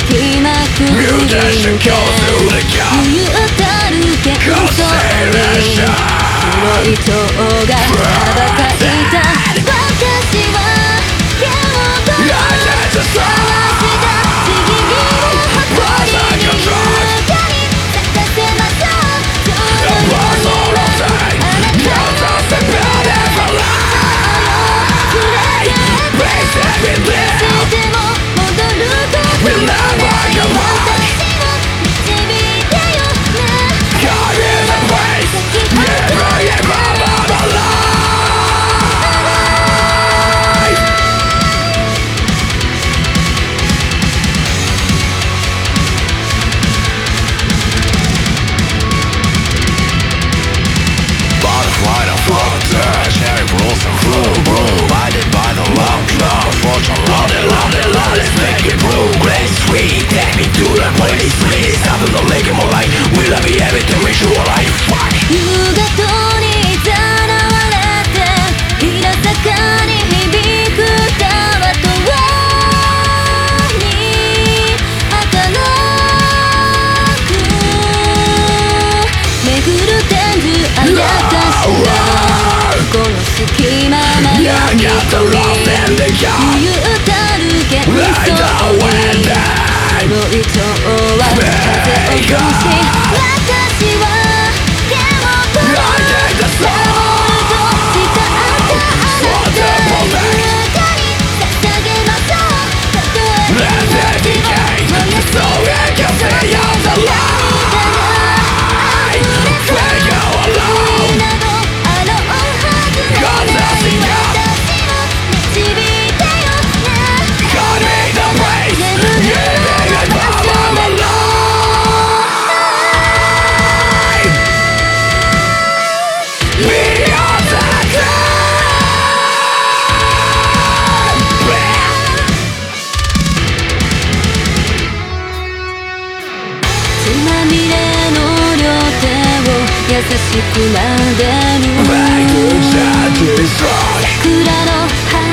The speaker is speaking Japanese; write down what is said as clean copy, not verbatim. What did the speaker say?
隙間くぐり抜け悠々たる幻想に黒い蝶が羽ばたいた私は手を取り交わしたちぎりの誇りに床に咲かせましょう今日の夜はあなたのそばでしても戻ることのない私を導いてよね夕方にさらわれて平坂に響く川とに儚く巡る天寿あやかしがこの隙間まで一人悠々たる幻想に黒い蝶は風を通し私は手を取り守ると誓ったあなたの中に捧げましょうたとえ命を燃やすその涙が溢れそう君などあろうはずのない私を導いてよね眠る血まみれの両手を優しく撫でる桜の